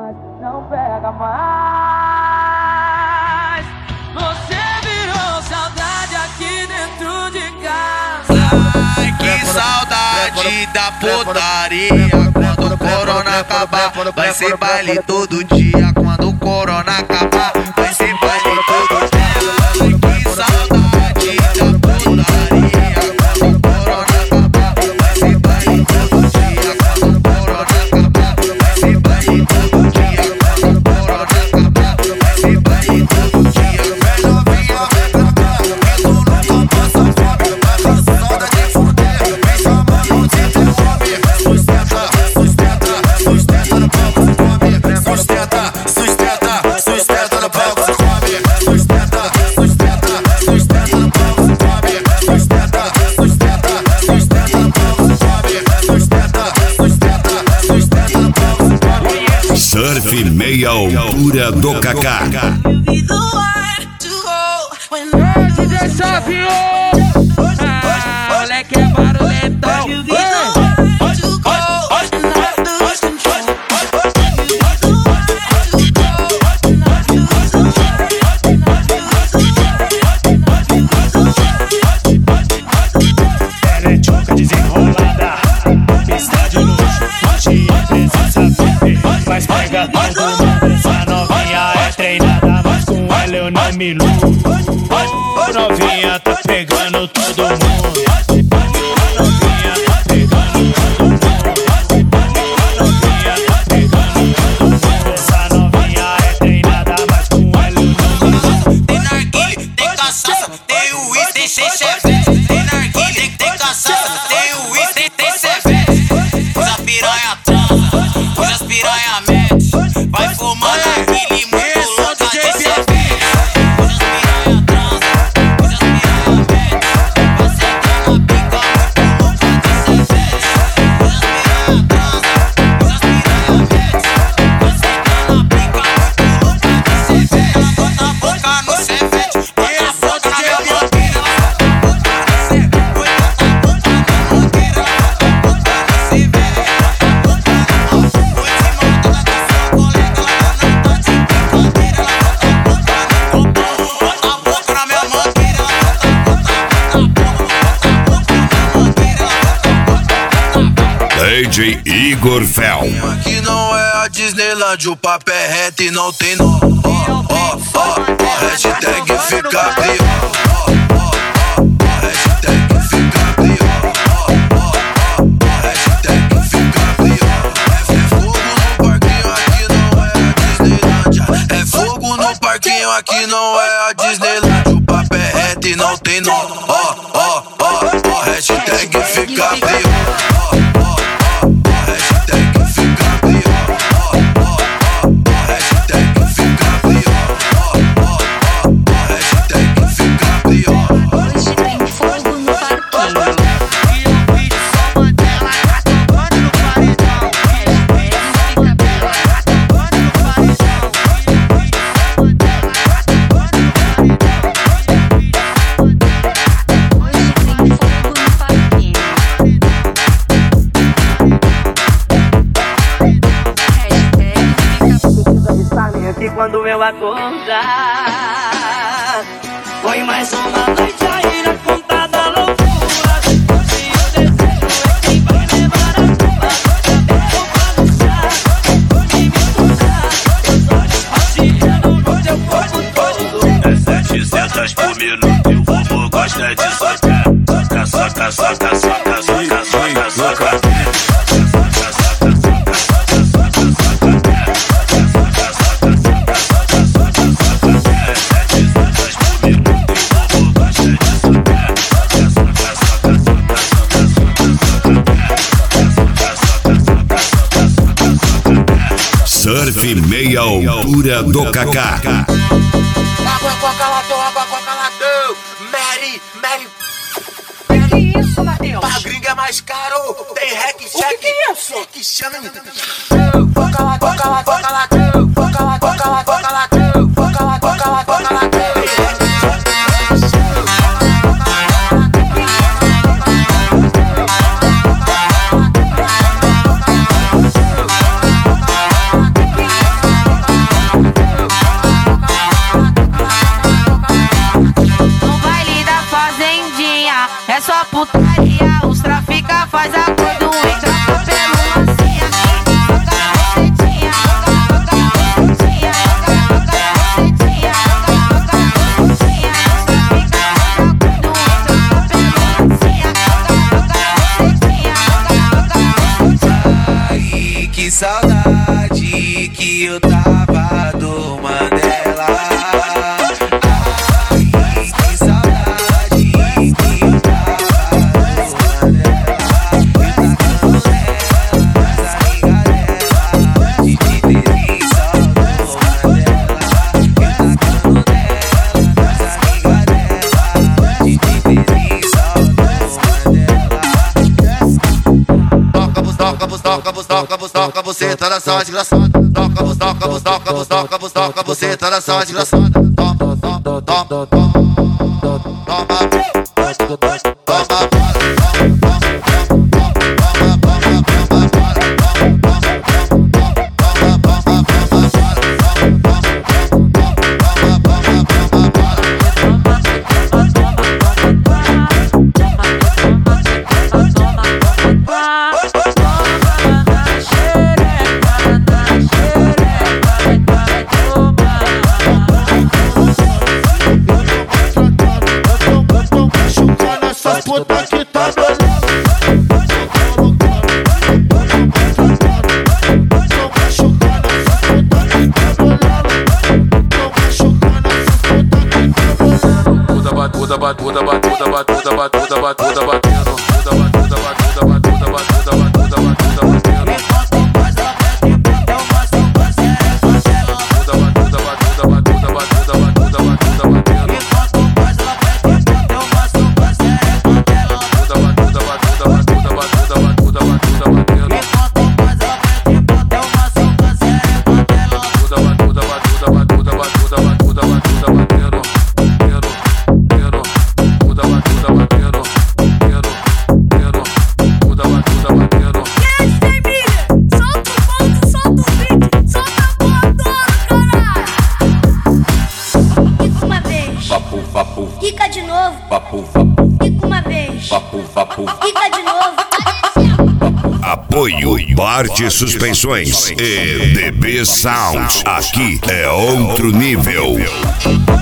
mas não pega mais. Você virou saudade aqui dentro de casa. Ai, que saudade da putaria. Quando o corona acabar, vai ser baile todo dia. Quando o corona acabar, vai ser baile todo dia. Ai, que saudade da putaria. Quando o corona acabar, vai ser baile todo dia. Quando o corona acabar, vai ser baile todo dia. Quando o corona acabar, vai ser baile todo dia. Vem novinha, vem pra cá, que tu nunca passa fome. Tá cansada de fuder, vem chamando de interrompe. Sustenta, sustenta, sustenta no palco, se come. Sustenta, sustenta, sustenta no palco, se come. Sustenta, sustenta, sustenta no palco, se come. Sustenta, sustenta, sustenta no palco, se come. Sustenta, sustenta, sustenta no palco, se come. Surf meia altura do Kaká. DJ Savinho, moleque é barulhentão. Ela é tchuca desenrolada, pista de luxo, tinha presença VIP. Mas pega todo mundo, essa novinha é treinada, mas com ela eu não me iludo. Novinha tá pegando todo mundo. Novinha tá pegando todo mundo. Novinha tá pegando todo mundo. Essa novinha é treinada, mas com ela eu não me iludo. Tem narguile, tem cachaça, tem uísque, tem chevette. Tem narguile, tem cachaça, tem uísque, tem chevette. Hoje a piranha transa, hoje as piranha mete. Vai fumar narguile muito louca de chevette. Hoje as piranha transa, hoje as piranha mete. Vai sentar na pica muito louca de chevette. Hoje as piranha transa, hoje as piranha mete. Vai sentar na pica muito louca de chevette. Bota a boca no chevette, bota a boca na minha mangueira. Bota a boca no chevette, bota a boca na mangueira. Bota no chevette, bota na boca. Foi de mão toda da sua colega, ela não tá de brincadeira. Ela bota a boca no copão, bota a boca na minha mangueira. Ela bota a boca na mangueira. DJ Igor Fel. Aqui não é a Disneyland, o papo é reto e não tem nó. Hashtag fica pior. Hashtag fica pior. Hashtag fica pior. É fogo no parquinho, aqui não é a Disneylândia. É fogo no parquinho, aqui não é a Disneyland. O papo é reto e não tem nó. Hashtag fica pior. Hashtag fica pior. Hashtag fica pior. Hashtag fica pior. Hoje tem fogo no parquinho. E o vídeo só Mandela acabando no paredão. Hashtag fica pior. Acabando no paredão. E o vídeo só Mandela acabando no paredão. Hoje tem fogo no parquinho. Hashtag Precisa avistar que quando eu acordar, foi mais uma noite aí na conta da loucura. Se o desejo é quem vai levar a culpa, cabelo balançar, vou me misturar, meus olhos passeando no teu corpo todo. É 700 por minuto e o vovô gosta de socar. Soca, soca, soca, soca, soca, soca, soca. Surf meia altura do Kaká. Água com calador, água com calador. Mary. Que isso, Matheus? Pra gringa é mais caro. Tem hack, check. que é isso? Que chama. Calador, calador, calador. Calador, calador, calador. Calador, calador, calador. bustoca, você tá nessa desgraçada. Bustoca, você tá nessa desgraçada. Toma, toma, toma, toma. Puta que tá Quica de novo, quica uma vez, quica de novo. Apoio Bart Suspensões e DB Sound. Aqui é outro nível.